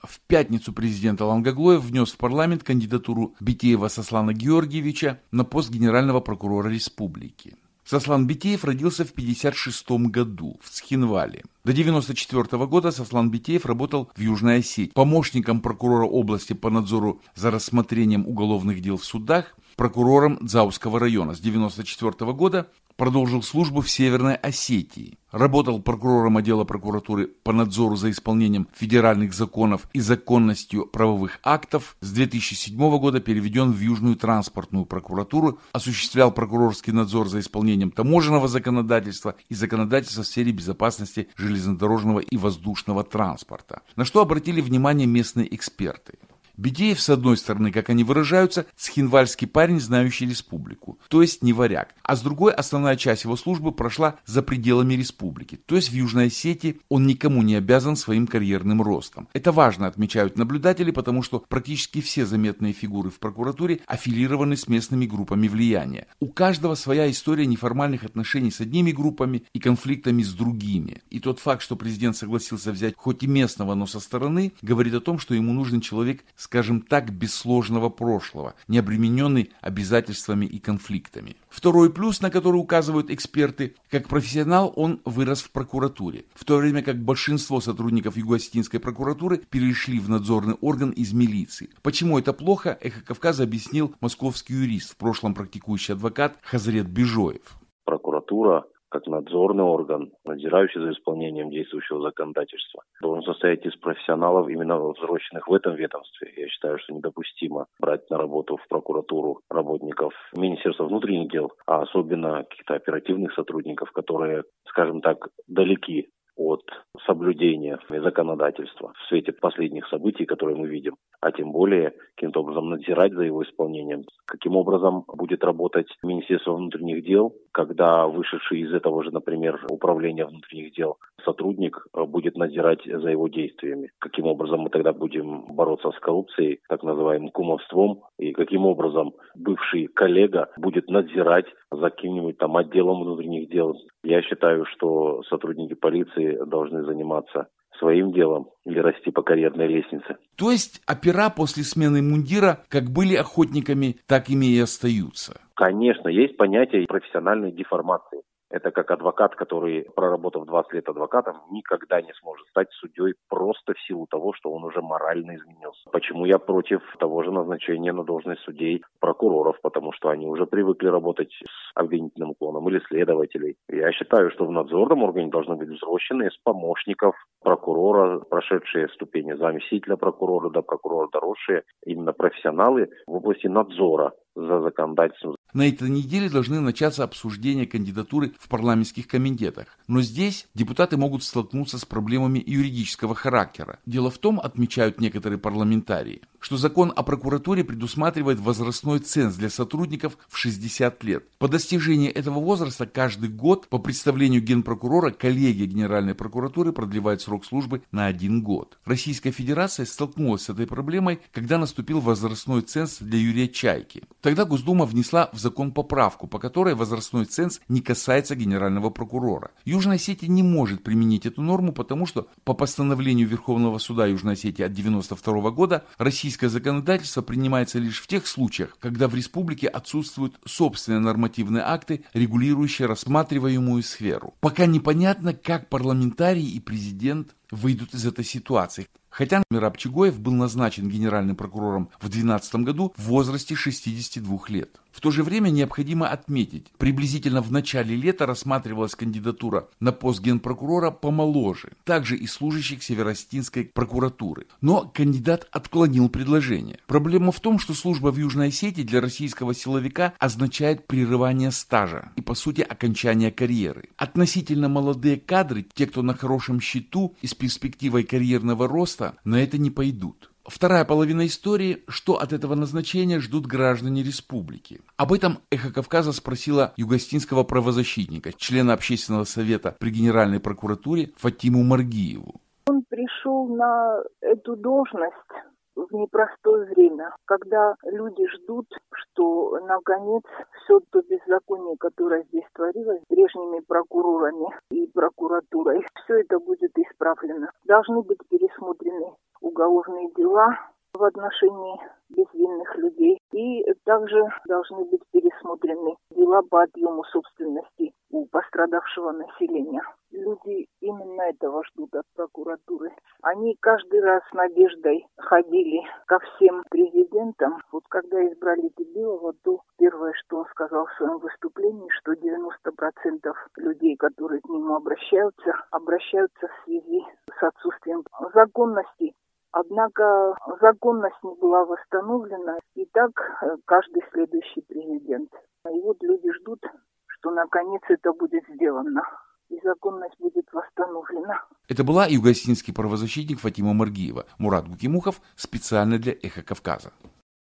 В пятницу президент Алангаглоев внес в парламент кандидатуру Битеева Сослана Георгиевича на пост генерального прокурора республики. Сослан Битеев родился в 1956 году в Цхинвале. До 1994 года Сослан Битеев работал в Южной Осетии помощником прокурора области по надзору за рассмотрением уголовных дел в судах, прокурором Дзауского района. С 1994 года продолжил службу в Северной Осетии. Работал прокурором отдела прокуратуры по надзору за исполнением федеральных законов и законностью правовых актов. С 2007 года переведен в Южную транспортную прокуратуру, осуществлял прокурорский надзор за исполнением таможенного законодательства и законодательства в сфере безопасности железнодорожного и воздушного транспорта. На что обратили внимание местные эксперты. Битеев, с одной стороны, как они выражаются, цхинвальский парень, знающий республику, то есть не варяг, а с другой, основная часть его службы прошла за пределами республики, то есть в Южной Осетии он никому не обязан своим карьерным ростом. Это важно, отмечают наблюдатели, потому что практически все заметные фигуры в прокуратуре аффилированы с местными группами влияния. У каждого своя история неформальных отношений с одними группами и конфликтами с другими. И тот факт, что президент согласился взять хоть и местного, но со стороны, говорит о том, что ему нужен человек, скажем так, без сложного прошлого, не обремененный обязательствами и конфликтами. Второй плюс, на который указывают эксперты, как профессионал он вырос в прокуратуре, в то время как большинство сотрудников Юго-Осетинской прокуратуры перешли в надзорный орган из милиции. Почему это плохо, «Эхо Кавказа» объяснил московский юрист, в прошлом практикующий адвокат Хазрет Бижоев. Прокуратура как надзорный орган, надзирающий за исполнением действующего законодательства, должен состоять из профессионалов, именно взросленных в этом ведомстве. Я считаю, что недопустимо брать на работу в прокуратуру работников Министерства внутренних дел, а особенно каких-то оперативных сотрудников, которые, скажем так, далеки от соблюдения законодательства в свете последних событий, которые мы видим, а тем более каким-то образом надзирать за его исполнением. Каким образом будет работать Министерство внутренних дел, когда вышедший из этого же, например, управления внутренних дел сотрудник будет надзирать за его действиями? Каким образом мы тогда будем бороться с коррупцией, так называемым кумовством, и каким образом бывший коллега будет надзирать за каким-нибудь там отделом внутренних дел? Я считаю, что сотрудники полиции должны заниматься своим делом или расти по карьерной лестнице. То есть опера после смены мундира как были охотниками, так ими и остаются? Конечно, есть понятие профессиональной деформации. Это как адвокат, который, проработав 20 лет адвокатом, никогда не сможет стать судьей просто в силу того, что он уже морально изменился. Почему я против того же назначения на должность судей прокуроров? Потому что они уже привыкли работать с обвинительным уклоном или следователей. Я считаю, что в надзорном органе должны быть взросленные с помощников прокурора, прошедшие ступени заместителя прокурора до прокурора, доросшие именно профессионалы в области надзора за законодательством. На этой неделе должны начаться обсуждения кандидатуры в парламентских комитетах. Но здесь депутаты могут столкнуться с проблемами юридического характера. Дело в том, отмечают некоторые парламентарии, что закон о прокуратуре предусматривает возрастной ценз для сотрудников в 60 лет. По достижении этого возраста каждый год, по представлению генпрокурора, коллегия Генеральной прокуратуры продлевает срок службы на 1 год. Российская Федерация столкнулась с этой проблемой, когда наступил возрастной ценз для Юрия Чайки. Тогда Госдума внесла в закон поправку, по которой возрастной ценз не касается генерального прокурора. Южная Осетия не может применить эту норму, потому что по постановлению Верховного суда Южной Осетии от 1992 года российское законодательство принимается лишь в тех случаях, когда в республике отсутствуют собственные нормативные акты, регулирующие рассматриваемую сферу. Пока непонятно, как парламентарии и президент выйдут из этой ситуации. Хотя Мераб Чигоев был назначен генеральным прокурором в 2012 году в возрасте 62 лет. В то же время необходимо отметить, приблизительно в начале лета рассматривалась кандидатура на пост генпрокурора помоложе, также и служащих Северо-Осетинской прокуратуры. Но кандидат отклонил предложение. Проблема в том, что служба в Южной Осетии для российского силовика означает прерывание стажа и, по сути, окончание карьеры. Относительно молодые кадры, те, кто на хорошем счету и с перспективой карьерного роста, на это не пойдут. Вторая половина истории, что от этого назначения ждут граждане республики. Об этом «Эхо Кавказа» спросила юго-осетинского правозащитника, члена общественного совета при Генеральной прокуратуре Фатиму Маргиеву. Он пришел на эту должность в непростое время, когда люди ждут, что наконец все то беззаконие, которое здесь творилось прежними прокурорами и прокуратурой, все это будет исправлено. Должны быть пересмотрены уголовные дела в отношении безвинных людей. И также должны быть пересмотрены дела по отъему собственности у пострадавшего населения. Люди именно этого ждут от прокуратуры. Они каждый раз с надеждой ходили ко всем президентам. Вот когда избрали Дебилова, то первое, что он сказал в своем выступлении, что 90% людей, которые к нему обращаются в связи с отсутствием законности. Однако законность не была восстановлена, и так каждый следующий президент. И вот люди ждут, что наконец это будет сделано, и законность будет восстановлена. Это была югославский правозащитник Фатима Маргиева. Мурат Гукимухов специально для «Эхо Кавказа».